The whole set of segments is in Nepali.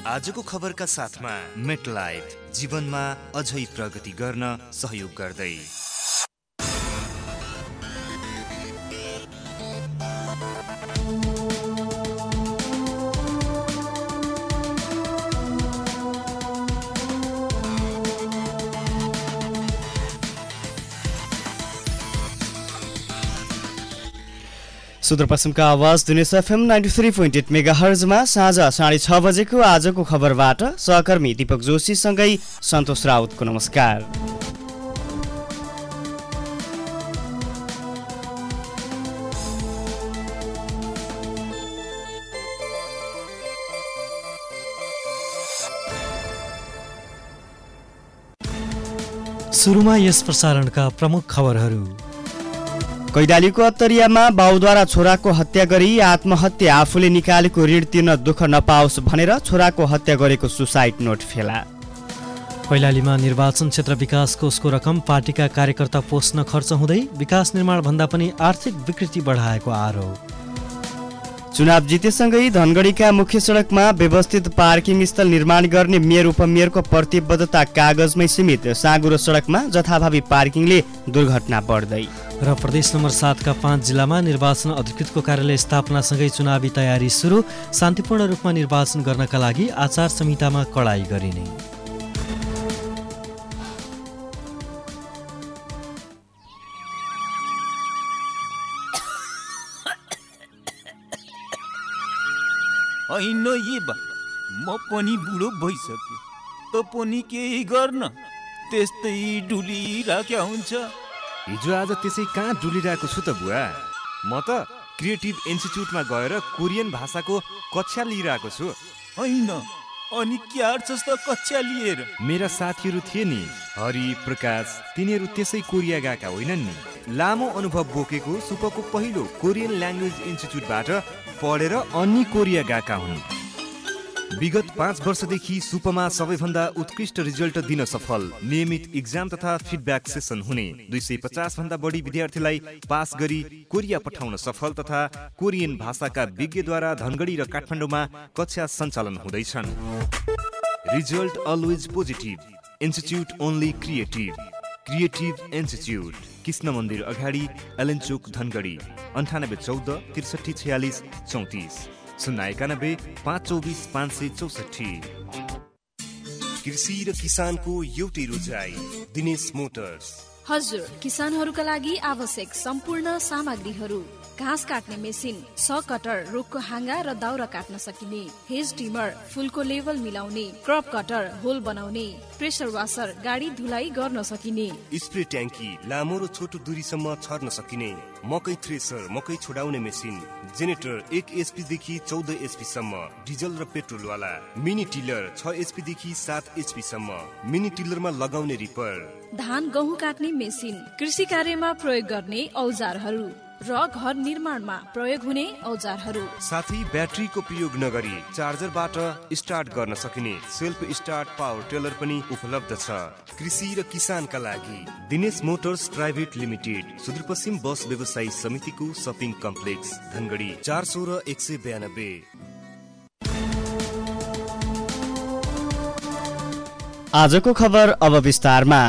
आजको खबरका साथमा मेटलाइफ जीवनमा अझै प्रगति गर्न सहयोग गर्दै। सुदूरपश्चिमका आवाज दिनेश FM 93.8 मेगाहर्जमा साँझ 6:30 बजेको आजको खबरबाट सहकर्मी दीपक जोशीसँगै सन्तोष राउतको नमस्कार। सुरुमा यस प्रसारणका प्रमुख खबरहरू। कैलालीको अत्तरियामा बाउद्वारा छोराको हत्या गरी आत्महत्या, आफूले निकालेको ऋण तिर्न दुःख नपाओस् भनेर छोराको हत्या गरेको सुसाइड नोट फेला। कैलालीमा निर्वाचन क्षेत्र विकास कोषको रकम पार्टीका कार्यकर्ता पोस्न खर्च हुँदै विकास निर्माण भन्दा पनि आर्थिक विकृति बढाएको आरोप। चुनाव जितेसँगै धनगढीका मुख्य सडकमा व्यवस्थित पार्किङ स्थल निर्माण गर्ने मेयर उपमेयरको प्रतिबद्धता कागजमै सीमित, साँगुरो सडकमा जथाभावी पार्किङले दुर्घटना बढ्दै। र प्रदेश नम्बर 7 का 5 जिल्लामा निर्वाचन अधिकृतको कार्यालय स्थापनासँगै चुनावी तयारी सुरु, शान्तिपूर्ण रूपमा निर्वाचन गर्नका लागि आचार संहितामा कडाई गरिने। होइन ये बा, म पनि बुढो भइसके त पनि केही गर्न त्यस्तै डुलिराख्या हुन्छ। हिजो आज त्यसै कहाँ डुलिरहेको छु त बुवा। म त क्रिएटिभ इन्स्टिच्युटमा गएर कोरियन भाषाको कक्षा लिइरहेको छु। होइन, अनि क्या अर्छस् त कक्षा लिएर? मेरा साथीहरू थिए नि, हरि प्रकाश, तिनीहरू त्यसै कोरिया गएका होइनन् नि। लामो अनुभव बोकेको सुपको पहिलो कोरियन ल्याङ्ग्वेज इन्स्टिच्युटबाट पढेर अनि कोरिया गएका हुन्। विगत 5 वर्षदेखि सुपमा सबैभन्दा उत्कृष्ट रिजल्ट दिन सफल, नियमित इक्जाम तथा फिडब्याक सेसन हुने, 250 भन्दा बढी विद्यार्थीलाई पास गरी कोरिया पठाउन सफल तथा कोरियन भाषाका विज्ञद्वारा धनगढी र काठमाडौँमा कक्षा सञ्चालन हुँदैछन्। Result always positive, institute only creative. Creative institute, Krishna मन्दिर अगाडि, एलेन्चोक, धनगढी। 9814 63 46 34, 091 524 564। कृषि र किसानको एउटै रोजाइ, दिनेश मोटर्स। हजुर, किसानहरूका लागि आवश्यक सम्पूर्ण सामग्रीहरू, घाँस काट्ने मेसिन, स कटर, रुखको हाँगा र दाउरा काट्न सकिने, हेज ट्रिमर, फुलको लेभल मिलाउने, क्रप कटर, होल बनाउने, प्रेसर वासर, गाडी धुलाई गर्न सकिने, स्प्रे ट्याङ्की, लामो र छोटो दूरीसम्म छर्न सकिने, मकै थ्रेसर, मकै छोडाउने मेसिन, जेनेरेटर 1 HP देखि 14 HP सम्म, डिजल र पेट्रोल वाला, मिनी टिलर 6 HP देखि 7 HP सम्म, मिनी टिलरमा लगाउने रिपर, धान गहुँ काट्ने मेसिन, कृषि कार्यमा प्रयोग गर्ने औजारहरू र घर निर्माणमा प्रयोग हुने औजारहरू, साथै ब्याट्रीको प्रयोग नगरी चार्जरबाट स्टार्ट गर्न सकिने सेल्फ स्टार्ट पावर टेलर पनि उपलब्ध छ। कृषि र किसानका लागि Dinesh motors private limited, Sudurpashchim bus व्यवसायी समितिको शपिङ कम्प्लेक्स, धनगढी, 416 192। आजको खबर अब विस्तारमा।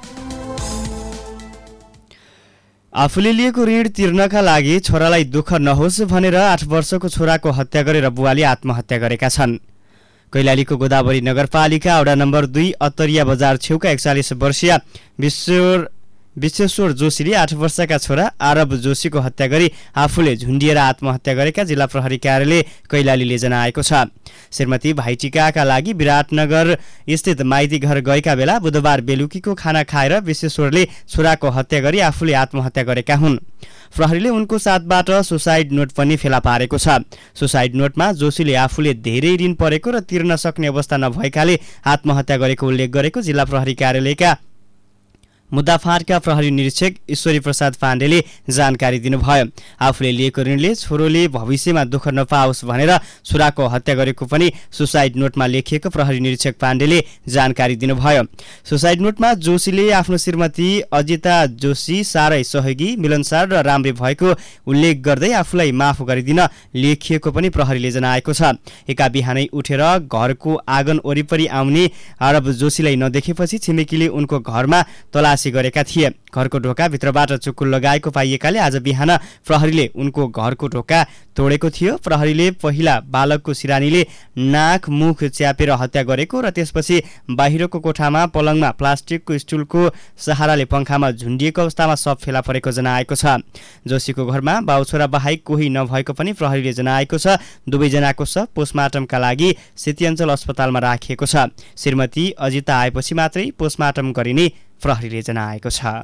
आफूले लिएको ऋण तिर्नका लागि छोरालाई दुःख नहोस् भनेर 8 वर्षको छोराको हत्या गरेर बुवाले आत्महत्या गरेका छन्। कैलालीको गोदावरी नगरपालिका वडा नम्बर 2 अत्तरिया बजार छेउका 41 वर्षीय विश्वेश्वर जोशीले 8 वर्षका छोरा आरब जोशीको हत्या गरी आफूले झुन्डिएर आत्महत्या गरेका जिल्ला प्रहरी कार्यालय कैलालीले जनाएको छ। श्रीमती भाइटिकाका लागि विराटनगर स्थित माइती घर गएका बेला बुधबार बेलुकीको खाना खाएर विश्वेश्वरले छोराको हत्या गरी आफूले आत्महत्या गरेका हुन्। प्रहरीले उनको साथबाट सुसाइड नोट पनि फेला पारेको छ। सुसाइड नोटमा जोशीले आफूले धेरै ऋण परेको र तिर्न सक्ने अवस्था नभएकाले आत्महत्या गरेको उल्लेख गरेको जिल्ला प्रहरी कार्यालयका मुद्दा फाँटका प्रहरी निरीक्षक ईश्वरी प्रसाद पाण्डेले जानकारी दिनुभयो। आफूले लिएको ऋणले छोरोले भविष्यमा दुःख नपाओस् भनेर छोराको हत्या गरेको पनि सुसाइड नोटमा लेखिएको प्रहरी निरीक्षक पाण्डेले जानकारी दिनुभयो। सुसाइड नोटमा जोशीले आफ्नो श्रीमती अजिता जोशी साह्रै सहयोगी, मिलनसार र राम्री भएको उल्लेख गर्दै आफूलाई माफ गरिदिन लेखिएको पनि प्रहरीले जनाएको छ। एका बिहानै उठेर घरको आँगन वरिपरि आउने अरब जोशीलाई नदेखेपछि छिमेकीले उनको घरमा तलासी गरेका थिए। घरको ढोकाभित्रबाट चुक्कु लगाएको पाइएकाले आज बिहान प्रहरीले उनको घरको ढोका तोडेको थियो। प्रहरीले पहिला बालकको सिरानीले नाक मुख च्यापेर हत्या गरेको र त्यसपछि बाहिरको कोठामा पलङमा प्लास्टिकको स्टुलको सहाराले पंखामा झुन्डिएको अवस्थामा शव फेला परेको जनाएको छ। जोशीको घरमा बाउछोरा बाहेक कोही नभएको पनि प्रहरीले जनाएको छ। दुवैजनाको शव पोस्टमार्टमका लागि सेती अञ्चल अस्पतालमा राखिएको छ। श्रीमती अजिता आएपछि मात्रै पोस्टमार्टम गरिने प्रहरीले जनाएको छ।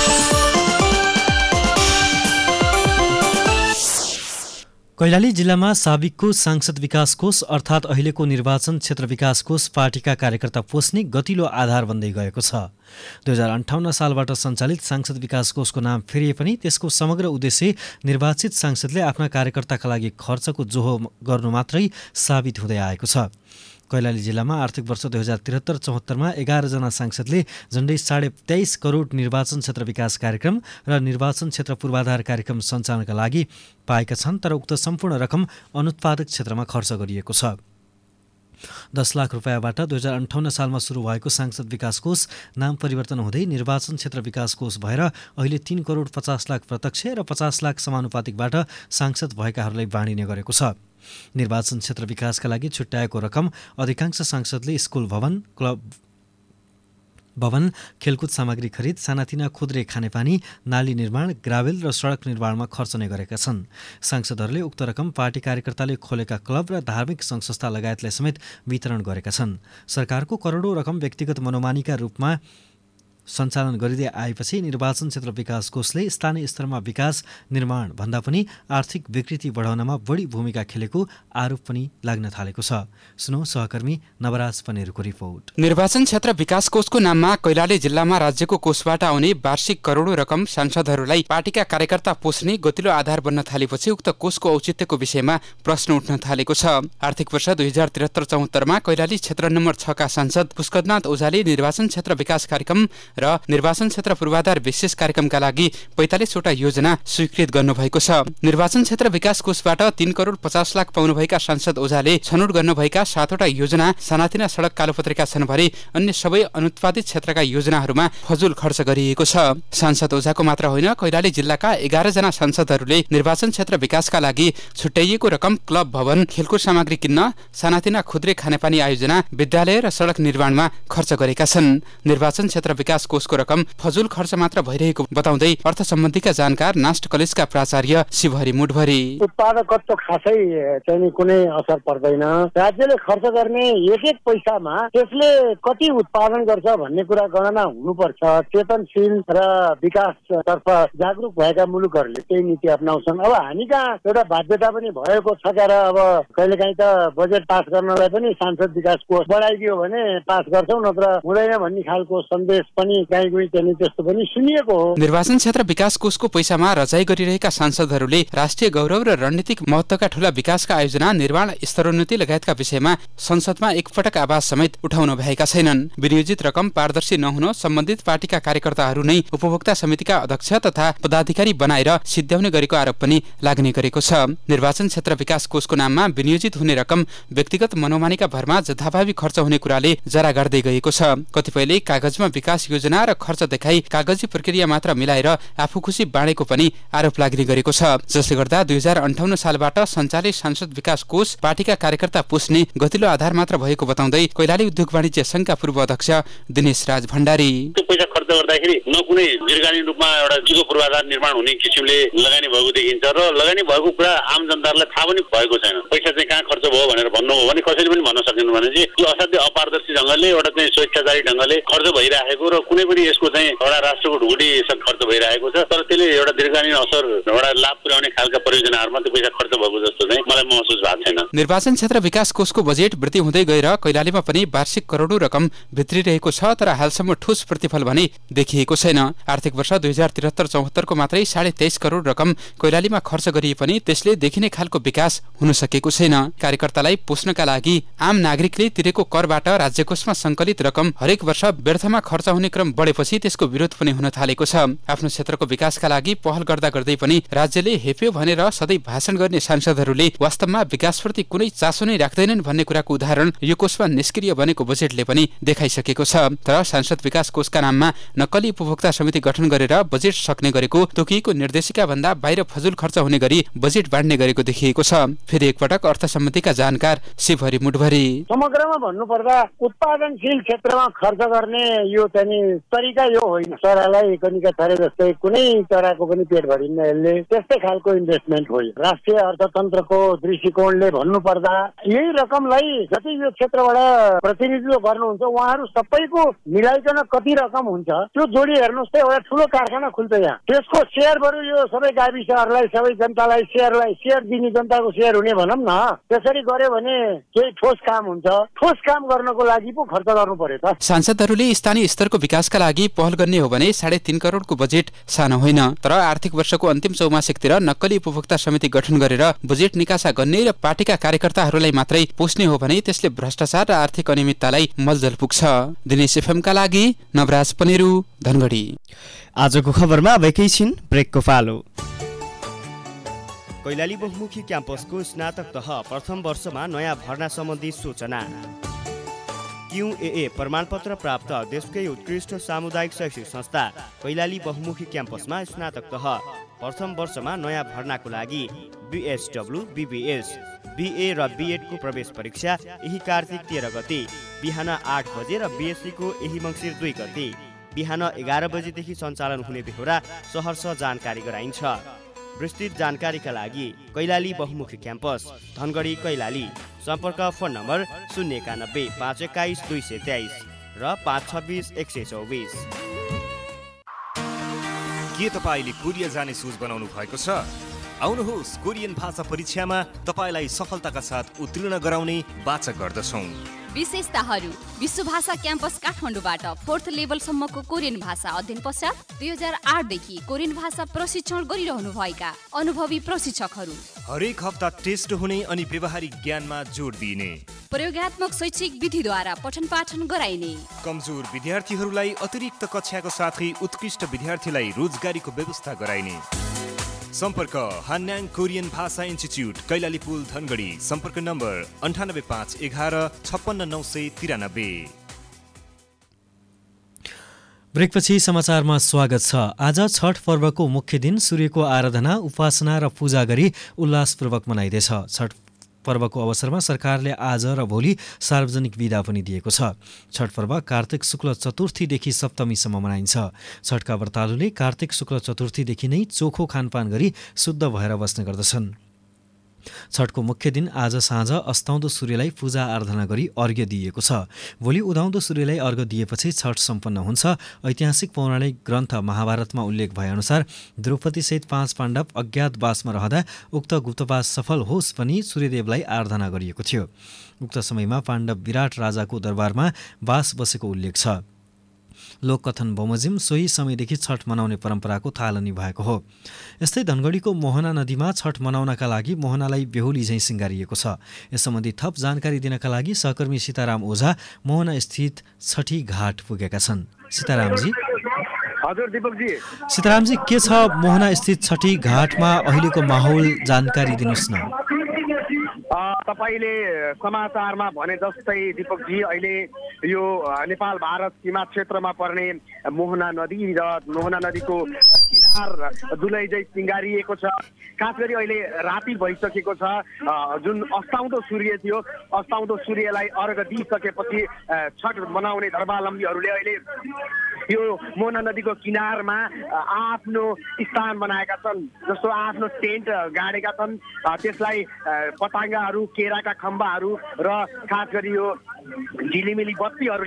कैलाली जिल्लामा साबिकको सांसद विकास कोष अर्थात् अहिलेको निर्वाचन क्षेत्र विकास कोष पार्टीका कार्यकर्ता पोस्ने गतिलो आधार बन्दै गएको छ। 2058 सालबाट सञ्चालित सांसद विकास कोषको नाम फेरिए पनि त्यसको समग्र उद्देश्य निर्वाचित सांसदले आफ्ना कार्यकर्ताका लागि खर्चको जोहो गर्नु मात्रै साबित हुँदै आएको छ। कैलाली जिल्लामा आर्थिक वर्ष 2073-74 मा 11 जना सांसदले झण्डै 23.5 करोड निर्वाचन क्षेत्र विकास कार्यक्रम र निर्वाचन क्षेत्र पूर्वाधार कार्यक्रम सञ्चालनका लागि पाएका छन्, तर उक्त सम्पूर्ण रकम अनुत्पादक क्षेत्रमा खर्च गरिएको छ। 10 लाख रुपैयाँबाट 2058 सालमा सुरु भएको सांसद विकास कोष नाम परिवर्तन हुँदै निर्वाचन क्षेत्र विकास कोष भएर अहिले 3 करोड 50 लाख प्रत्यक्ष र 50 लाख समानुपातिकबाट सांसद भएकाहरूलाई बाँडिने गरेको छ। निर्वाचन क्षेत्र विकासका लागि छुट्याएको रकम अधिकांश सांसदले स्कुल भवन, क्लब भवन, खेलकुद सामग्री खरिद, सानातिना खुद्रे खानेपानी, नाली निर्माण, ग्राभेल र सडक निर्माणमा खर्चने गरेका छन्। सांसदहरूले उक्त रकम पार्टी कार्यकर्ताले खोलेका क्लब र धार्मिक सङ्घ-संस्था लगायतलाई समेत वितरण गरेका छन्। सरकारको करोडौँ रकम व्यक्तिगत मनोमानीका रूपमा सञ्चालन गरिँदै आएपछि निर्वाचन क्षेत्र विकास कोषले स्थानीय स्तरमा विकास निर्माण भन्दा पनि आर्थिक विकृति बढाउनमा बढी भूमिका खेलेको आरोप पनि लाग्न थालेको छ। सुनौ सहकर्मी नवराज पनेरको रिपोर्ट। निर्वाचन क्षेत्र विकास कोषको नाममा कैलाली जिल्लामा राज्यको कोषबाट आउने वार्षिक करोडौँ रकम सांसदहरूलाई पार्टीका कार्यकर्ता पोस्ने गतिलो आधार बन्न थालेपछि उक्त कोषको औचित्यको विषयमा प्रश्न उठ्न थालेको छ। आर्थिक वर्ष 2073-74 मा कैलाली क्षेत्र नम्बर 6 का सांसद पुष्करनाथ ओझाले निर्वाचन क्षेत्र विकास कार्यक्रम र निर्वाचन क्षेत्र पूर्वाधार विशेष कार्यक्रमका लागि 45 वटा योजना स्वीकृत गर्नुभएको छ। निर्वाचन क्षेत्र विकास कोषबाट 3 करोड 50 लाख पाउनुभएका सांसद ओझाले छनौट गर्नुभएका 7 वटा योजना सानातिना सडक कालोपत्रिका छन् भने अन्य सबै अनुत्पादित क्षेत्रका योजनाहरूमा फजुल खर्च गरिएको छ। सांसद ओझाको मात्र होइन, कैलाली जिल्लाका 11 जना सांसदहरूले निर्वाचन क्षेत्र विकासका लागि छुट्याइएको रकम क्लब भवन, खेलकुद सामग्री किन्न, सानातिना खुद्रे खानेपानी आयोजना, विद्यालय र सडक निर्माणमा खर्च गरेका छन्। निर्वाचन क्षेत्र विकास कोषको रकम फजुल खर्च मात्र भइरहेको बताउँदै अर्थ सम्बन्धीका जानकार नास्ट कलेजका प्राचार्य शिवहरि मुठभरी उत्पादकत्व खासै चाहिँ कुनै असर पर्दैन। राज्यले खर्च गर्ने एक पैसामा त्यसले कति उत्पादन गर्छ भन्ने कुरा गणना हुनुपर्छ। चेतनशील र विकासतर्फ जागरुक भएका मुलुकहरूले त्यही नीति अपनाउँछन्। अब हामी कहाँ एउटा बाध्यता पनि भएको छ क्या, अब कहिलेकाहीँ त बजेट पास गर्नलाई पनि सांसद विकास कोष बढाइदियो भने पास गर्छौँ, नत्र हुँदैन भन्ने खालको सन्देश पनि त्यस्तो पनि सुनिएको हो। निर्वाचन क्षेत्र विकास कोषको पैसामा रजाई गरिरहेका सांसदहरूले राष्ट्रिय गौरव र रणनीतिक महत्त्वका ठूला विकासका आयोजना, निर्माण, स्तरोन्नति लगायतका विषयमा संसदमा एकपटक आवाज समेत उठाउनु भएका छैनन्। विनियोजित रकम पारदर्शी नहुन सम्बन्धित पार्टीका कार्यकर्ताहरू नै उपभोक्ता समितिका अध्यक्ष तथा पदाधिकारी बनाएर सिद्ध्याउने गरेको आरोप पनि लाग्ने गरेको छ। निर्वाचन क्षेत्र विकास कोषको नाममा विनियोजित हुने रकम व्यक्तिगत मनोमानीका भरमा जथाभावी खर्च हुने कुराले जरा गाड्दै गएको छ। कतिपयले कागजमा विकास योजना र खर्च देखाई कागजी प्रक्रिया मात्र मिलाएर आफू खुसी बाँडेको पनि आरोप लाग्ने गरेको छ। जसले गर्दा 2058 सालबाट सञ्चालित सांसद विकास कोष पार्टीका कार्यकर्ता पोस्ने गतिलो आधार मात्र भएको बताउँदै कैलाली उद्योग वाणिज्य संघका पूर्व अध्यक्ष दिनेश राज भण्डारी पैसा खर्च गर्दाखेरि न कुनै दीर्घकालीन रूपमा एउटा जीवको पूर्वाधार निर्माण हुने किसिमले लगानी भएको देखिन्छ र लगानी भएको कुरा आम जनतालाई थाहा पनि भएको छैन। पैसा चाहिँ कहाँ खर्च भयो भनेर भन्नु हो भने कसैले पनि भन्न सकिन्न भने चाहिँ यो असाध्यै अपारदर्शी ढङ्गले एउटा चाहिँ स्वेच्छाचारी ढङ्गले खर्च भइराखेको र कुनै पनि यसको चाहिँ एउटा राष्ट्रको ढुकुटी खर्च भइरहेको छ, तर त्यसले एउटा दीर्घकालीन असर एउटा लाभ पुर्याउने खालका परियोजनाहरूमा त्यो पैसा खर्च भएको जस्तो चाहिँ मलाई महसुस भएको छैन। निर्वाचन क्षेत्र विकास कोषको बजेट वृद्धि हुँदै गएर कैलालीमा पनि वार्षिक करोडौं रकम भित्रिरहेको छ, तर हालसम्म ठोस प्रतिफल भने देखिएको छैन। आर्थिक वर्ष 2073-74 को मात्रै 23.5 करोड रकम कैलालीमा खर्च गरिए पनि त्यसले देखिने खालको विकास हुन सकेको छैन। कार्यकर्तालाई पोस्नका लागि आम नागरिकले तिरेको करबाट राज्य कोषमा संकलित रकम हरेक वर्ष व्यर्थमा खर्च हुने क्रम बढेपछि त्यसको विरोध पनि हुन थालेको छ। आफ्नो क्षेत्रको विकासका लागि पहल गर्दा गर्दै पनि राज्यले हेप्यो भनेर सधैँ भाषण गर्ने सांसदहरूले वास्तवमा विकासप्रति कुनै चासो नै राख्दैनन् भन्ने कुराको उदाहरण यो कोषमा निष्क्रिय बनेको बजेटले पनि देखाइसकेको छ। तर सांसद विकास कोषका नाममा नक्कली उपभोक्ता समिति गठन गरेर बजेट सक्ने गरेको तोकिएको निर्देशिका भन्दा बाहिर फजुल खर्च हुने गरी बजेट बाँड्ने गरेको देखिएको छ। फेरि एकपटक अर्थ सम्बन्धीका जानकार शिवहरि मुठभरि समग्रमा भन्नुपर्दा उत्पादनशील क्षेत्रमा खर्च गर्ने यो चाहिँ तरिका यो होइन। चरालाई कनिका छरे जस्तै कुनै चराको पनि पेट भरिन्न यसले, त्यस्तै खालको इन्भेस्टमेन्ट हो। राष्ट्रिय अर्थतन्त्रको दृष्टिकोणले भन्नुपर्दा यही रकमलाई जति यो क्षेत्रबाट प्रतिनिधित्व गर्नुहुन्छ उहाँहरू सबैको मिलाइकन कति रकम हुन्छ त्यो जोडी हेर्नुहोस् त, एउटा ठुलो कारखाना खुल्छ यहाँ, त्यसको सेयर बरु यो सबै गाविसहरूलाई सबै जनतालाई सेयर दिने जनताको सेयर हुने भनौँ न, त्यसरी गर्यो भने केही ठोस काम हुन्छ। ठोस काम गर्नको लागि पो खर्च गर्नु पर्यो त। सांसदहरूले स्थानीय स्तरको विकासका लागि पहल गर्ने हो भने 3.5 करोडको बजेट सानो होइन। तर आर्थिक वर्षको अन्तिम चौमासिकतिर नक्कली उपभोक्ता समिति गठन गरेर बजेट निकासा गर्ने र पार्टीका कार्यकर्ताहरूलाई मात्रै पोस्ने हो भने त्यसले भ्रष्टाचार र आर्थिक अनियमिततालाई मलजल पुग्छ। दिनेश एफएमका लागि नवराज पनेरू, धनगढी। आजको खबरमा अब एकैछिन ब्रेकको पालो। कैलाली बहुमुखी क्याम्पसको स्नातक तह प्रथम वर्षमा नयाँ भर्ना सम्बन्धी सूचना। QAA प्रमाणपत्र प्राप्त देशकै उत्कृष्ट सामुदायिक शैक्षिक संस्था कैलाली बहुमुखी क्याम्पसमा स्नातक तह प्रथम वर्षमा नयाँ भर्नाको लागि BSW, BBS, BA र B.Ed को प्रवेश परीक्षा यही कार्तिक 13 गते बिहान 8 बजे र BSc को यही मङ्सिर 2 गते बिहान 11 बजेदेखि सञ्चालन हुने बेहोरा सहर्ष जानकारी गराइन्छ। विस्तृत जानकारीका लागि कैलाली बहुमुखी क्याम्पस धनगढी कैलाली, सम्पर्क फोन नम्बर 091 521 223 र 526 124। के तपाईले कोरिया जाने सोच बनाउनु भएको छ? आउनुहोस्, कोरियन भाषा परीक्षामा तपाईलाई सफलताका साथ उत्तीर्ण गराउने वाचा गर्दछौँ। विशेषताहरू: विश्वभाषा क्याम्पस काठमाडौँबाट 4th लेभलसम्मको कोरियन भाषा अध्ययन पश्चात 2008 देखि कोरियन भाषा प्रशिक्षण गरिरहनु भएका अनुभवी प्रशिक्षकहरू। हरेक हप्ता टेस्ट हुने अनि व्यवहारिक ज्ञानमा जोड दिइने, प्रयोगात्मक शैक्षिक विधिद्वारा पठन पाठन गराइने, कमजोर विद्यार्थीहरूलाई अतिरिक्त कक्षाको साथै उत्कृष्ट विद्यार्थीलाई रोजगारीको व्यवस्था गराइने। सम्पर्क हान्याङ कोरियन भाषा इन्स्टिच्युट, कैलाली पुल, धनगढी। सम्पर्क नम्बर 98511 56993। ब्रेकपछि समाचारमा स्वागत छ। आज छठ पर्वको मुख्य दिन सूर्यको आराधना, उपासना र पूजा गरी उल्लासपूर्वक मनाइँदैछ। छठ पर्वको अवसरमा सरकारले आज र भोलि सार्वजनिक बिदा पनि दिएको छ। छठ पर्व कार्तिक शुक्ल चतुर्थीदेखि सप्तमीसम्म मनाइन्छ। छठका व्रतालुले कार्तिक शुक्ल चतुर्थीदेखि नै चोखो खानपान गरी शुद्ध भएर बस्ने गर्दछन्। छठको मुख्य दिन आज साँझ अस्ताउँदो सूर्यलाई पूजा आराधना गरी अर्घ्य दिइएको छ। भोलि उदाउँदो सूर्यलाई अर्घ्य दिएपछि छठ सम्पन्न हुन्छ। ऐतिहासिक पौराणिक ग्रन्थ महाभारतमा उल्लेख भएअनुसार द्रौपदीसहित 5 पाण्डव अज्ञातवासमा रहँदा उक्त गुप्तवास सफल होस् पनि सूर्यदेवलाई आराधना गरिएको थियो। उक्त समयमा पाण्डव विराट राजाको दरबारमा वास बसेको उल्लेख छ। लोककथन बमोजिम सोही समयदेखि छठ मनाउने परम्पराको थालनी भएको हो। यस्तै धनगढीको मोहना नदीमा छठ मनाउनका लागि मोहनालाई बेहुली झैँ सिँगारिएको छ। यस सम्बन्धी थप जानकारी दिनका लागि सहकर्मी सीताराम ओझा मोहना स्थित छठी घाट पुगेका छन्। सीतारामजी। हजुर दीपकजी। सीतारामजी, के छ मोहना स्थित छठी घाटमा अहिलेको माहौल, जानकारी दिनुहोस् न। तपाईले समाचारमा भने जस्तै दीपकजी, अहिले यो नेपाल भारत सीमा क्षेत्रमा पर्ने मोहना नदी र मोहना नदीको किनार दुलैजै सिँगारिएको छ। खास गरी अहिले राति भइसकेको छ। जुन अस्ताउँदो सूर्य थियो, अस्ताउँदो सूर्यलाई अर्घ दिइसकेपछि छठ मनाउने धर्मावलम्बीहरूले अहिले यो मोहना नदीको किनारमा आफ्नो स्थान बनाएका छन्। जस्तो आफ्नो टेन्ट गाडेका छन्। त्यसलाई पताङ्गाहरू, केराका खम्बाहरू र खास गरी यो झिलिमिली बत्तीहरूले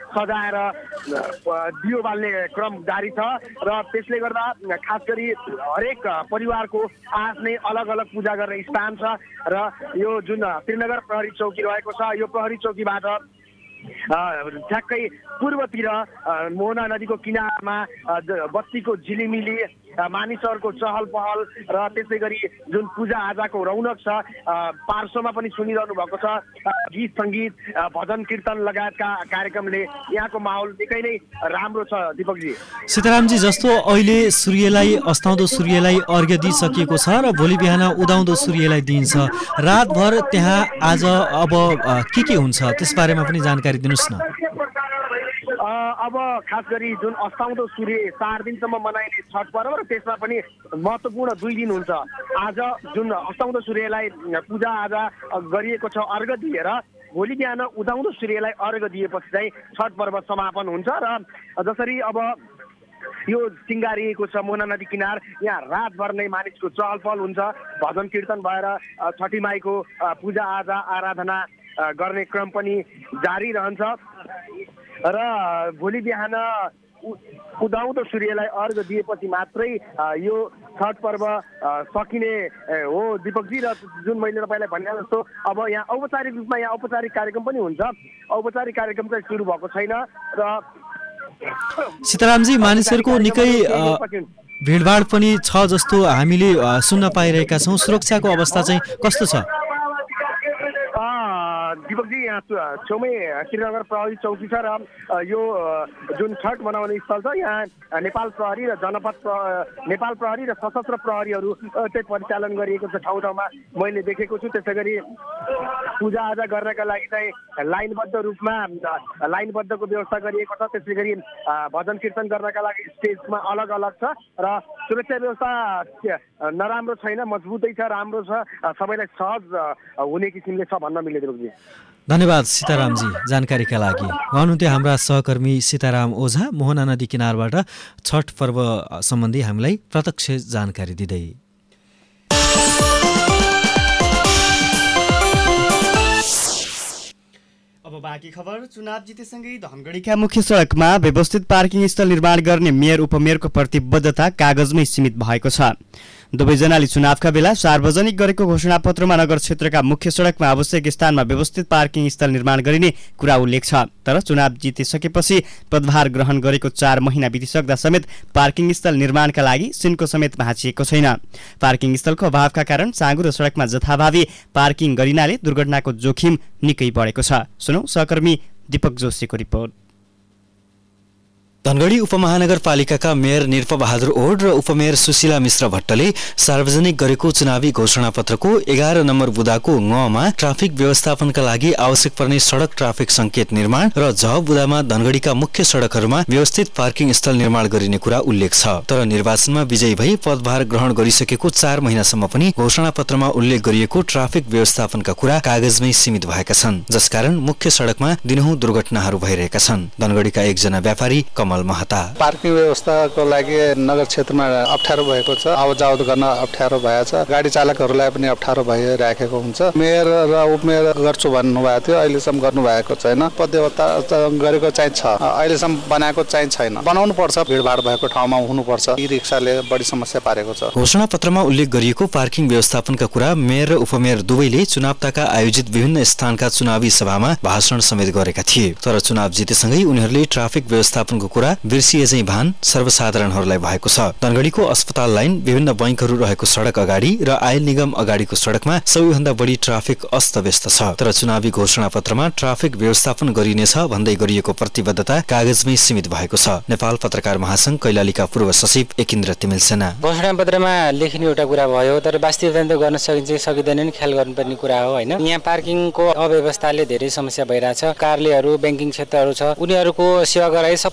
सजाएर दियो बाल्ने क्रम जारी छ र त्यसले गर्दा खास गरी हरेक परिवारको आफ्नै अलग अलग पूजा गर्ने स्थान छ र यो जुन त्रिनगर प्रहरी चौकी रहेको छ यो प्रहरी चौकीबाट ठ्याक्कै पूर्वतिर मोहना नदीको किनारमा बत्तीको झिलिमिली मानिसहरूको चहल पहल र त्यसै गरी जुन पूजा आजाको रौनक छ पार्श्वमा पनि सुनिरहनु भएको छ गीत सङ्गीत भजन कीर्तन लगायतका कार्यक्रमले यहाँको माहौल निकै नै राम्रो छ दीपकजी। सीतारामजी, जस्तो अहिले सूर्यलाई अस्ताउँदो सूर्यलाई अर्घ्य दिइसकिएको छ र भोलि बिहान उदाउँदो सूर्यलाई दिइन्छ, रातभर त्यहाँ आज अब के हुन्छ त्यसबारेमा पनि जानकारी दिनुहोस् न। अब खास गरी जुन अस्ताउँदो सूर्य 4 दिनसम्म मनाइने छठ पर्व र त्यसमा पनि महत्त्वपूर्ण 2 दिन हुन्छ। आज जुन अस्ताउँदो सूर्यलाई पूजा आजा गरिएको छ अर्घ दिएर, भोलि बिहान उदाउँदो सूर्यलाई अर्घ दिएपछि चाहिँ छठ पर्व समापन हुन्छ र जसरी अब यो सिँगारिएको छ मोहना नदी किनार, यहाँ रातभर नै मानिसको चहल पहल हुन्छ, भजन कीर्तन भएर छठी माईको पूजा आजा आराधना गर्ने क्रम पनि जारी रहन्छ र भोलि बिहान उदाउँदो सूर्यलाई अर्घ दिएपछि मात्रै यो छठ पर्व सकिने हो दीपकजी। र जुन मैले तपाईँलाई भने जस्तो अब यहाँ औपचारिक रूपमा यहाँ औपचारिक कार्यक्रम पनि हुन्छ, औपचारिक कार्यक्रम चाहिँ सुरु भएको छैन र सीतारामजी, मानिसहरूको निकै भिडभाड पनि छ जस्तो हामीले सुन्न पाइरहेका छौँ, सुरक्षाको अवस्था चाहिँ कस्तो छ? दीपकजी, यहाँ छेउमै श्रीनगर प्रहरी चौकी छ र यो जुन छठ मनाउने स्थल छ यहाँ नेपाल प्रहरी र नेपाल प्रहरी र सशस्त्र प्रहरीहरू चाहिँ परिचालन गरिएको छ ठाउँ ठाउँमा मैले देखेको छु। त्यसै गरी पूजा आजा गर्नका लागि चाहिँ लाइनबद्ध रूपमा लाइनबद्धको व्यवस्था गरिएको छ। त्यसै गरी भजन कीर्तन गर्नका लागि स्टेजमा अलग अलग छ र सुरक्षा व्यवस्था नराम्रो छैन, मजबुतै छ, राम्रो छ, सबैलाई सहज हुने किसिमले छ भन्न मिल्यो दीपकजी। धन्यवाद सीतारामजी जानकारीका लागि। हुनुहुन्थ्यो हाम्रा सहकर्मी सीताराम ओझा, मोहना नदी किनारबाट छठ पर्व सम्बन्धी हामीलाई प्रत्यक्ष जानकारी दिँदै। अब बाँकी खबर। चुनाव जितेसँगै धनगढीका मुख्य सडकमा व्यवस्थित पार्किङ स्थल निर्माण गर्ने मेयर उपमेयरको प्रतिबद्धता कागजमै सीमित भएको छ। दुवैजनाले चुनावका बेला सार्वजनिक गरेको घोषणापत्रमा नगर क्षेत्रका मुख्य सडकमा आवश्यक स्थानमा व्यवस्थित पार्किङ स्थल निर्माण गरिने कुरा उल्लेख छ। तर चुनाव जितिसकेपछि पदभार ग्रहण गरेको 4 महिना बितिसक्दा समेत पार्किङ स्थल निर्माणका लागि सिनको समेत भाँचिएको छैन। पार्किङ स्थलको अभावका कारण साँगुरो सडकमा जथाभावी पार्किङ गरिनाले दुर्घटनाको जोखिम निकै बढेको छ। सुनौ सहकर्मी दीपक जोशीको रिपोर्ट। धनगढी उपमहानगरपालिकाका मेयर निरपबहादुर ओड र उपमेयर सुशीला मिश्र भट्टले सार्वजनिक गरेको चुनावी घोषणापत्रको 11 नम्बर बुदाको ङमा ट्राफिक व्यवस्थापनका लागि आवश्यक पर्ने सडक ट्राफिक संकेत निर्माण र झ बुदामा धनगढीका मुख्य सडकहरूमा व्यवस्थित पार्किङ स्थल निर्माण गरिने कुरा उल्लेख छ। तर निर्वाचनमा विजयी भई पदभार ग्रहण गरिसकेको 4 महिनासम्म पनि घोषणापत्रमा उल्लेख गरिएको ट्राफिक व्यवस्थापनका कुरा कागजमै सीमित भएका छन्, जसकारण मुख्य सडकमा दिनहुँ दुर्घटनाहरू भइरहेका छन्। धनगढीका एकजना व्यापारी पार्किङ व्यवस्थाको लागि नगर क्षेत्रमा अप्ठ्यारो भएको छ, आवत गर्न अप्ठ्यारो भएछ, गाडी चालकहरूलाई पनि अप्ठ्यारो भइराखेको हुन्छ। मेयर र उपमेयर गर्छु भन्नुभएको थियो, अहिलेसम्म गर्नु भएको छैन। पदव्यवस्था गरेको चाहिँ छ, अहिलेसम्म बनाएको चाहिँ छैन। बनाउनु पर्छ, भिडभाड भएको ठाउँमा हुनुपर्छ। ई रिक्साले बढी समस्या पारेको छ। घोषणापत्रमा उल्लेख गरिएको पार्किङ व्यवस्थापनका कुरा मेयर र उपमेयर दुवैले चुनावताका आयोजित विभिन्न स्थानका चुनावी सभामा भाषण समेत गरेका थिए। तर चुनाव जितेसँगै उनीहरूले ट्राफिक व्यवस्थापनको कुरा बिर्सिए चाहिँ भान सर्वसाधारणहरूलाई भएको छ। धनगढीको अस्पताल लाइन, विभिन्न बैंकहरू रहेको सडक अगाडि र आयल निगम अगाडिको सडकमा सबैभन्दा बढी ट्राफिक अस्तव्यस्त छ। तर चुनावी घोषणापत्रमा ट्राफिक व्यवस्थापन गरिनेछ भन्दै गरिएको प्रतिबद्धता कागजमै सीमित भएको छ। नेपाल पत्रकार महासंघ कैलालीका पूर्व सचिव एकिन्द्र तिमिल सेना। घोषणापत्रमा लेखिने एउटा कुरा भयो, तर वास्तविकता गर्न सकिन्छ सकिँदैन नि ख्याल गर्नुपर्ने कुरा हो हैन। यहाँ पार्किङको अव्यवस्थाले धेरै समस्या भइरहेछ। कार्यालयहरू, बैंकिङ क्षेत्रहरू छ, उनीहरूको सेवा गराइ सबैले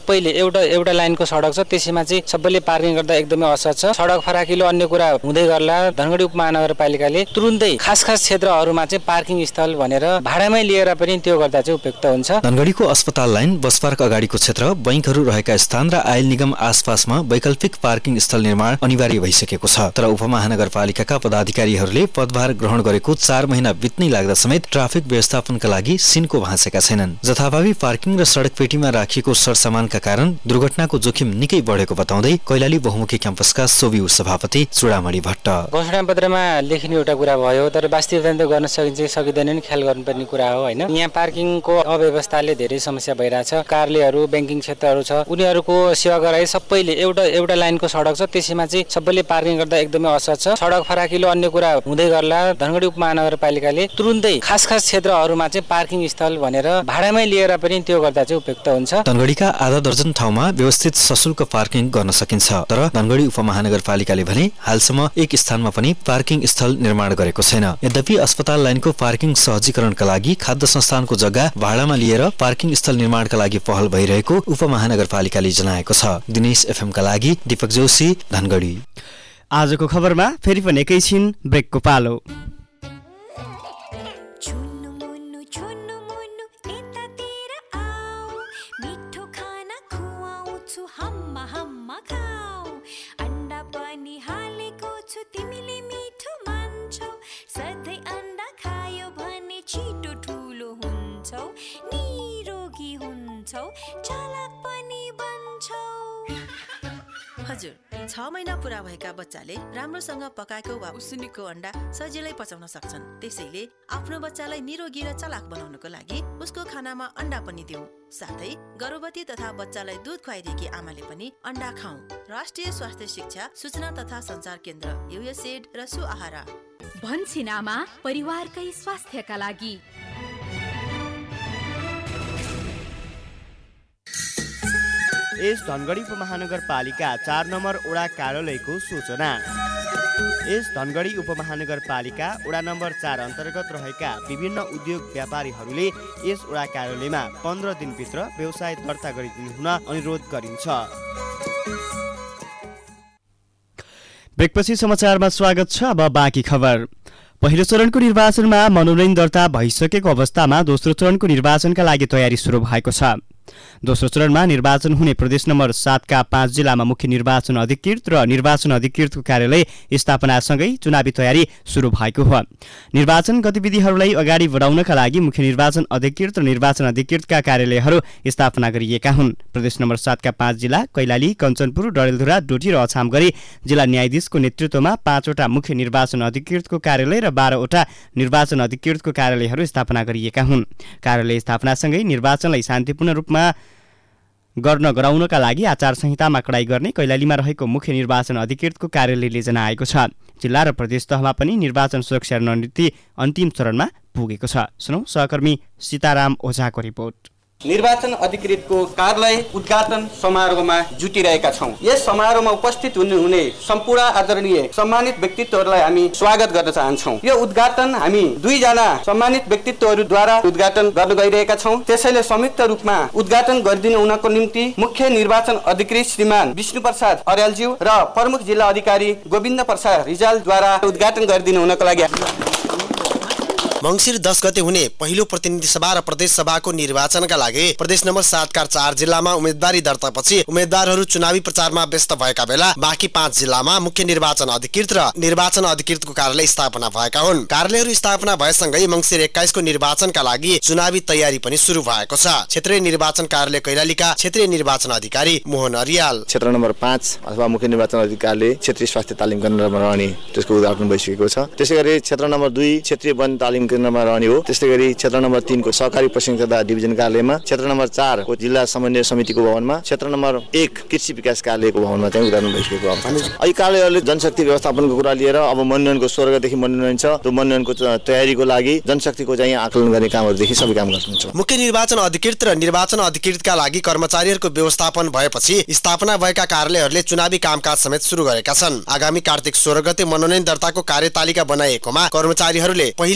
एउटा लाइनको सडक छ, त्यसैमा चाहिँ सबैले पार्किङ गर्दा एकदमै असहज छ। सडक फराकिलो अन्य कुरा हुँदै गर्ला धनगढी उपमहानगरपालिकाले तुरुन्तै खास क्षेत्रहरूमा चाहिँ पार्किङ स्थल भनेर भाडामै लिएर पनि त्यो गर्दा चाहिँ उपयुक्त हुन्छ। धनगढीको अस्पताल लाइन, बस पार्क अगाडिको क्षेत्र, बैंकहरू रहेका स्थान र आयल निगम आसपासमा वैकल्पिक पार्किङ स्थल निर्माण अनिवार्य भइसकेको छ। तर उपमहानगरपालिकाका पदाधिकारीहरूले पदभार ग्रहण गरेको 4 महिना बित्नै लाग्दा समेत ट्राफिक व्यवस्थापनका लागि सिनको भाँसेका छैनन्। जथाभावी पार्किङ र सडक पेटीमा राखिएको सरसामानका कारण दुर्घटनाको जोखिम निकै बढेको बताउँदै कैलाली बहुमुखी क्याम्पसका सोभियु सभापति चुडामणि भट्ट, घोषणापत्रमा लेखिने एउटा कुरा भयो, तर वास्तविकता गर्न सकिन्छ सकिँदैन नि ख्याल गर्नुपर्ने कुरा हो हैन। यहाँ पार्किङको अव्यवस्थाले धेरै समस्या भइरहेछ। कार्यालयहरू, बैंकिङ क्षेत्रहरू छ, उनीहरूको सेवाग्राही सबैले एउटा लाइनको सडक छ, त्यसैमा चाहिँ सबैले पार्किङ गर्दा एकदमै असहज छ। सडक फराकिलो अन्य कुरा हुँदै गर्ला धनगढी उपमहानगरपालिकाले तुरुन्तै खास क्षेत्रहरूमा चाहिँ पार्किङ स्थल भनेर भाडामै लिएर पनि त्यो गर्दा चाहिँ उपयुक्त हुन्छ। धनगढीका आधा दर्जन ठाउँमा व्यवस्थित सशुल्क पार्किङ गर्न सकिन्छ, तर धनगढी उपमहानगरपालिकाले भने हालसम्म एक स्थानमा पनि पार्किङ स्थल निर्माण गरेको छैन। यद्यपि अस्पताल लाइनको पार्किङ सहजीकरणका लागि खाद्य संस्थानको जग्गा भाडामा लिएर पार्किङ स्थल निर्माणका लागि पहल भइरहेको उपमहानगरपालिकाले जनाएको छ। दिनेश एफएमका लागि दीपक जोशी, धनगढी। आजको खबरमा फेरि पनि एकैछिन ब्रेकको पालो। हजुर, 6 महिना पूरा भएका बच्चाले राम्रोसँग पकाएको वा उसिनेको अन्डा सजिलै पचाउन सक्छन्। त्यसैले आफ्नो बच्चालाई निरोगी र चलाक बनाउनको लागि उसको खानामा अन्डा पनि दिउँ। साथै गर्भवती तथा बच्चालाई दूध खुवाइदिएकी आमाले पनि अन्डा खाऊ। राष्ट्रिय स्वास्थ्य शिक्षा सूचना तथा सञ्चार केन्द्र USAID र सुआहारा भन्छन् आमा परिवारकै स्वास्थ्यका लागि। यस धनगढी उपमहानगरपालिका 4 नम्बर वडा कार्यालयको सूचना। यस धनगढी उपमहानगरपालिका वडा नम्बर 4 अन्तर्गत रहेका विभिन्न उद्योग व्यापारीहरूले यस वडा कार्यालयमा 15 दिनभित्र व्यवसाय दर्ता गरिदिनु हुन अनुरोध गरिन्छ। ब्रेकपछि समाचारमा स्वागत छ। अब बाँकी खबर। पहिलो चरणको निर्वाचनमा मनोनयन दर्ता भइसकेको अवस्थामा दोस्रो चरणको निर्वाचनका लागि तयारी सुरु भएको छ। दोस्रो चरणमा निर्वाचन हुने प्रदेश नम्बर 7 का 5 जिल्लामा मुख्य निर्वाचन अधिकृत र निर्वाचन अधिकृतको कार्यालय स्थापनासँगै चुनावी तयारी सुरु भएको हो। निर्वाचन गतिविधिहरूलाई अगाडि बढाउनका लागि मुख्य निर्वाचन अधिकृत र निर्वाचन अधिकृतका कार्यालयहरू स्थापना गरिएका हुन्। प्रदेश नम्बर 7 का 5 जिल्ला कैलाली, कञ्चनपुर, डडेलधुरा, डोटी र अछाम गरी जिल्ला न्यायाधीशको नेतृत्वमा 5 वटा मुख्य निर्वाचन अधिकृतको कार्यालय र 12 वटा निर्वाचन अधिकृतको कार्यालयहरू स्थापना गरिएका हुन्। कार्यालय स्थापनासँगै निर्वाचनलाई शान्तिपूर्ण रूपमा गर्न गराउनका लागि आचार संहितामा कडाई गर्ने कैलालीमा रहेको मुख्य निर्वाचन अधिकृतको कार्यालयले जनाएको छ। जिल्ला र प्रदेश तहमा पनि निर्वाचन सुरक्षा रणनीति अन्तिम चरणमा पुगेको छ। सुनौ सहकर्मी सीताराम ओझाको रिपोर्ट। निर्वाचन अधिकृतको कार्यालय उद्घाटन समारोहमा जुटिरहेका छौं। यस समारोहमा उपस्थित हुने सम्पूर्ण आदरणीय सम्मानित व्यक्तित्वहरूलाई हामी स्वागत गर्न चाहन्छौं। यो उद्घाटन हामी 2 जना सम्मानित व्यक्तित्वहरूद्वारा उद्घाटन गर्न गइरहेका छौं। त्यसैले संयुक्त रूपमा उद्घाटन गरिदिनु हुनको निम्ति मुख्य निर्वाचन अधिकृत श्रीमान विष्णु प्रसाद अर्यालज्यू र प्रमुख जिल्ला अधिकारी गोविन्द प्रसाद रिजालद्वारा उद्घाटन गरिदिनु हुनको लागि मंसिर 10 गते हुने पहिलो प्रतिनिधि सभा र प्रदेश सभाको निर्वाचनका लागि प्रदेश नम्बर 7 का 4 जिल्लामा उम्मेदवारी दर्तापछि उम्मेदवारहरू चुनावी प्रचारमा व्यस्त भएका बेला बाँकी 5 जिल्लामा मुख्य निर्वाचन अधिकृत र निर्वाचन अधिकृतको कार्यालय स्थापना भएका हुन्। कार्यालयहरू स्थापना भएसँगै मंसिर 21 को निर्वाचनका लागि चुनावी तयारी पनि सुरु भएको छ। क्षेत्रीय निर्वाचन कार्यालय कैलालीका क्षेत्रीय निर्वाचन अधिकारी मोहन अरियाल, क्षेत्र नम्बर 5 अथवा मुख्य निर्वाचन अधिकारीले क्षेत्रीय स्वास्थ्य तालिम केन्द्रमा रहने त्यसको उद्घाटन भइसकेको छ। त्यसैगरी क्षेत्र नम्बर 2 क्षेत्रीय वन तालिम केन्द्रमा रहने हो। त्यस्तैगरी क्षेत्र नम्बर 3 को सहकारी प्रशिक्षण डिभिजन कार्यालयमा, क्षेत्र नम्बर 4 को जिल्ला समन्वय समितिको भवनमा, क्षेत्र नम्बर 1 कृषि विकास कार्यालयको भवनमा चाहिँ उद्घाटन भइसकेको छ। यी कार्यालयहरूले जनशक्ति व्यवस्थापनको कुरा लिएर अब मनोनयनको 16 गतेदेखि मनोनयन छ। त्यो मनोनयनको तयारीको लागि जनशक्तिको चाहिँ आकलन गर्ने कामहरुदेखि सबै काम गर्नुहुन्छ। मुख्य निर्वाचन अधिकृत र निर्वाचन अधिकृतका लागि कर्मचारीहरूको व्यवस्थापन भएपछि स्थापना भएका कार्यालयहरूले चुनावी कामकाज समेत सुरु गरेका छन्। आगामी कार्तिक 16 गते मनोनयन दर्ताको कार्यतालिका बनाइएकोमा कर्मचारीहरूले पहिले त्यसको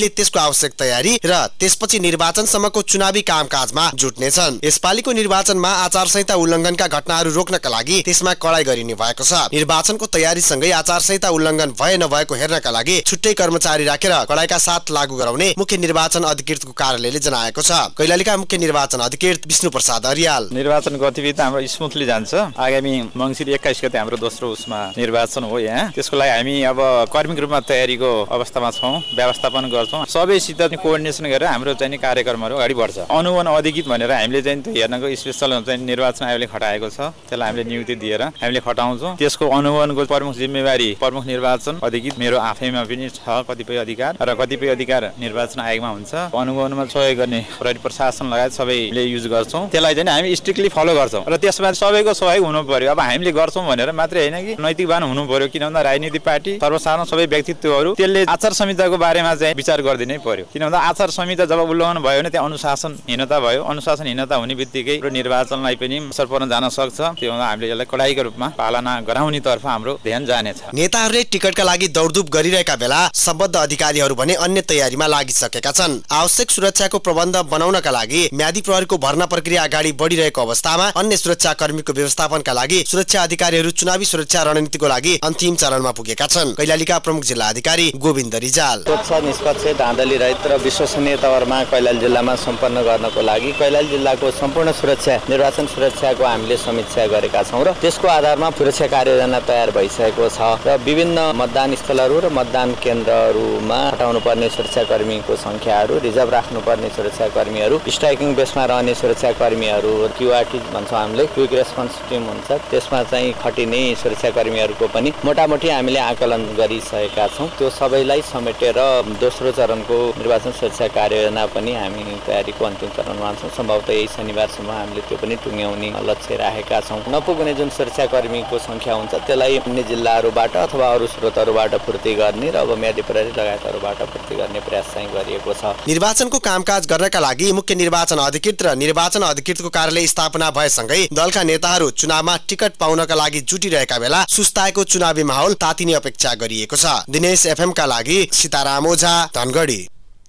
आवश्यक तयारी र त्यसपछि निर्वाचनसम्मको चुनावी कामकाजमा जुट्नेछन्। यसपालिको निर्वाचनमा आचार संहिता उल्लङ्घनका घटनाहरू रोक्नका लागि त्यसमा कडाई गरिने भएको छ। निर्वाचनको तयारीसँगै आचार संहिता उल्लङ्घन भए नभएको हेर्नका लागि छुट्टै कर्मचारी राखेर कडाइका साथ लागू गराउने मुख्य निर्वाचन अधिकृतको कार्यालयले जनाएको छ। कैलालीका मुख्य निर्वाचन अधिकृत विष्णु प्रसाद अर्याल निर्वाचन गतिविधि हाम्रो स्मुथली जान्छ। आगामी मङ्सिर 21 गते हाम्रो दोस्रो उसमा निर्वाचन हो यहाँ। त्यसको लागि हामी अब कर्मिक रूपमा तयारीको अवस्थामा छौँ, व्यवस्थापन गर्छौँ। सबैसित कोअर्डिनेसन गरेर हाम्रो चाहिँ कार्यक्रमहरू अगाडि बढ्छ। अनुवन अधिकृत भनेर हामीले चाहिँ हेर्नको स्पेशल चाहिँ निर्वाचन आयोगले खटाएको छ। त्यसलाई हामीले नियुक्ति दिएर हामीले खटाउँछौँ। त्यसको अनुवनको प्रमुख जिम्मेवारी प्रमुख निर्वाचन अधिकृत मेरो आफैमा पनि छ कतिपय अधिकार र कतिपय अधिकार निर्वाचन आयोगमा हुन्छ। अनुगमनमा सहयोग गर्ने प्रहरी प्रशासन लगायत सबैले युज गर्छौँ। त्यसलाई चाहिँ हामी स्ट्रिक्टली फलो गर्छौँ र त्यसमा सबैको सहयोग हुनु पर्यो। अब हामीले गर्छौँ भनेर मात्रै होइन कि नैतिकवान हुनु पर्यो। किन भन्दा राजनीतिक पार्टी सर्वसाधारण सबै व्यक्तित्वहरू त्यसले आचार संहिताको बारेमा चाहिँ विचार गरिदिनै पर्यो। किन भन्दा आचार संहिता जब उल्लङ्घन भयो भने त्यहाँ अनुशासनहीनता भयो। अनुशासनहीनता हुने बित्तिकै निर्वाचनलाई पनि असर पर्न जान सक्छ। त्यो भन्दा हामीले यसलाई कडाइको रूपमा पालना गराउनेतर्फ हाम्रो ध्यान जानेछ। नेताहरूले टिकटका लागि दौडधुप गरिरहेका बेला सम्बद्ध अधिकारीहरू भने अन्य तयारीमा लागिसकेका छन्। आवश्यक सुरक्षाको प्रबन्ध बनाउनका लागि म्यादी प्रहरीको भर्ना प्रक्रिया अगाडि बढिरहेको अवस्थामा अन्य सुरक्षा कर्मीको व्यवस्थापनका लागि सुरक्षा अधिकारीहरू चुनावी सुरक्षा रणनीतिको लागि अन्तिम चरणमा पुगेका छन्। कैलालीका प्रमुख जिल्ला अधिकारी गोविन्द रिजाल स्वच्छ निष्पक्ष धाँधली रहित र विश्वसनीय तवरमा कैलाली जिल्लामा सम्पन्न गर्नको लागि कैलाली जिल्लाको सम्पूर्ण सुरक्षा निर्वाचन सुरक्षाको हामीले समीक्षा गरेका छौँ र त्यसको आधारमा सुरक्षा कार्ययोजना तयार भइसकेको छ र विभिन्न मतदान स्थलहरू र मतदान केन्द्रहरूमा हटाउनु पर्ने सुरक्षाकर्मीको संख्याहरू, रिजर्भ राख्नुपर्ने सुरक्षाकर्मीहरू, स्ट्राइकिङ बेसमा रहने सुरक्षाकर्मीहरू, क्युआरटी भन्छौँ हामीले, क्विक रेस्पोन्स टिम हुन्छ, त्यसमा चाहिँ खटिने सुरक्षाकर्मीहरूको पनि मोटामोटी हामीले आकलन गरिसकेका छौँ। त्यो सबैलाई समेटेर दोस्रो चरणको निर्वाचन सुरक्षा कार्ययोजना पनि हामी तयारीको अन्तिम चरणमा छौँ। सम्भवतः यही शनिबारसम्म हामीले त्यो पनि टुङ्ग्याउने लक्ष्य राखेका छौँ। नपुग्ने जुन सुरक्षाकर्मीको संख्या हुन्छ त्यसलाई अन्य जिल्लाहरूबाट अथवा अरू स्रोतहरूबाट पूर्ति गर्ने र अब म्यादी प्रहरी लगायतहरूबाट पूर्ति गर्ने प्रयास चाहिँ गरिएको छ। निर्वाचनको कामकाज गर्नका लागि मुख्य निर्वाचन अधिकृत र निर्वाचन अधिकृतको कार्यालय स्थापना भएसँगै दलका नेताहरू चुनावमा टिकट पाउनका लागि जुटिरहेका बेला सुस्ताएको चुनावी माहौल तातिने अपेक्षा गरिएको छ। दिनेश एफएम का लागि सीताराम ओझा, धनगढी।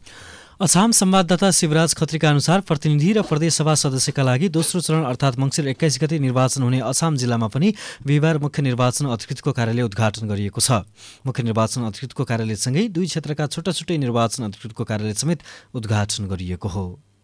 अछाम संवाददाता शिवराज खत्रीका अनुसार प्रतिनिधि र प्रदेशसभा सदस्यका लागि दोस्रो चरण अर्थात् मङ्सिर 21 गते निर्वाचन हुने अछाम जिल्लामा पनि बिहिबार मुख्य निर्वाचन अधिकृतको कार्यालय उद्घाटन गरिएको छ। मुख्य निर्वाचन अधिकृतको कार्यालयसँगै दुई क्षेत्रका छुट्टा छुट्टै निर्वाचन अधिकृतको कार्यालय समेत उद्घाटन गरिएको हो।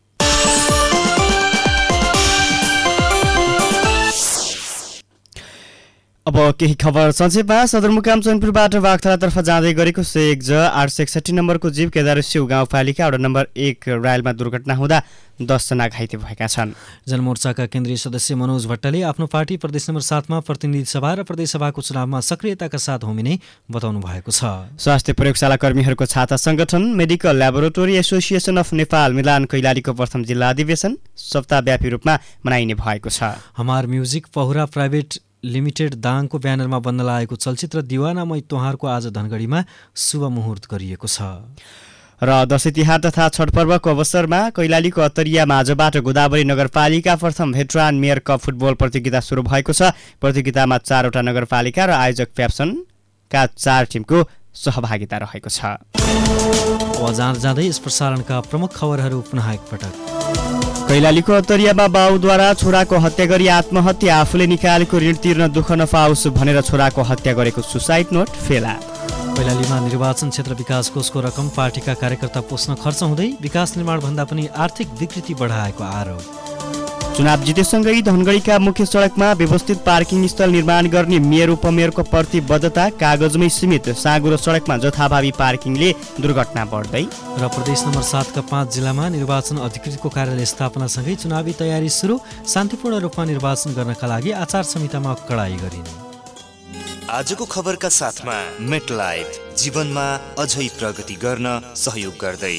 अब केही खबर संक्षेपमा। सदरमुकाम चैनपुरबाट बागथरातर्फ जाँदै गरेको सेक्ज 861 नम्बरको जीप केदारस्यु गाउँपालिका वडा नम्बर 1 रायलमा दुर्घटना हुँदा 10 जना घाइते भएका छन्। जनमोर्चाका केन्द्रीय सदस्य मनोज भट्टले आफ्नो पार्टी प्रदेश नम्बर 7 मा प्रतिनिधि सभा र प्रदेशसभाको चुनावमा सक्रियताका साथ होमिने बताउनु भएको छ। स्वास्थ्य प्रयोगशाला कर्मीहरूको छाता संगठन medical laboratory association of Nepal मिलान कैलालीको प्रथम जिल्ला अधिवेशन सप्ताहव्यापी रूपमा मनाइने भएको छ। हमार म्युजिक पहुरा प्राइभेट लिमिटेड दाङको ब्यानरमा बन्न लागेको चलचित्र दिवाना मै तोहारको आज धनगढीमा शुभ मुहुर्त गरिएको छ। र दशैं तिहार तथा छठ पर्वको अवसरमा कैलालीको अत्तरिया माझबाट गोदावरी नगरपालिका प्रथम भेटरान मेयर कप फुटबल प्रतियोगिता सुरु भएको छ। प्रतियोगितामा 4 वटा नगरपालिका र आयोजक फ्याप्सनका 4 टिमको सहभागिता रहेको छ। जाँदै यस प्रसारणका प्रमुख खबरहरू पुनः एकपटक। कैलालीको अत्तरियामा बाउद्वारा छोराको हत्या गरी आत्महत्या, आफूले निकालेको ऋण तिर्न दुःख नपाओस् भनेर छोराको हत्या गरेको सुसाइड नोट फेला। कैलालीमा निर्वाचन क्षेत्र विकास कोषको रकम पार्टीका कार्यकर्ता पोस्न खर्च हुँदै विकास निर्माण भन्दा पनि आर्थिक विकृति बढाएको आरोप। चुनाव जितेसँगै धनगढीका मुख्य सडकमा व्यवस्थित पार्किङ स्थल निर्माण गर्ने मेयर उपमेयरको प्रतिबद्धता कागजमै सीमित, साँगुरो सडकमा जथाभावी पार्किङले दुर्घटना बढ्दै। र प्रदेश नम्बर 7 का 5 जिल्लामा निर्वाचन अधिकृतको कार्यालय स्थापनासँगै चुनावी तयारी सुरु, शान्तिपूर्ण रूपमा निर्वाचन गर्नका लागि आचार संहितामा कडाई गरिने। आजको खबरका साथमा मेटलाइफ, जीवनमा अझै प्रगति गर्न सहयोग गर्दै।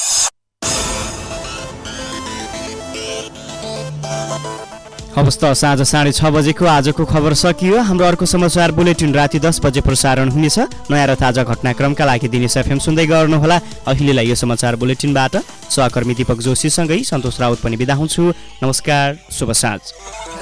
हवस् त साँझ 6:30 बजेको आजको खबर सकियो। हाम्रो अर्को समाचार बुलेटिन राति 10 बजे प्रसारण हुनेछ। नयाँ र ताजा घटनाक्रमका लागि दिनेश एफएम सुन्दै गर्नुहोला। अहिलेलाई यो समाचार बुलेटिनबाट सहकर्मी दीपक जोशीसँगै सन्तोष राउत पनि बिदा हुन्छु। नमस्कार, शुभ साँझ।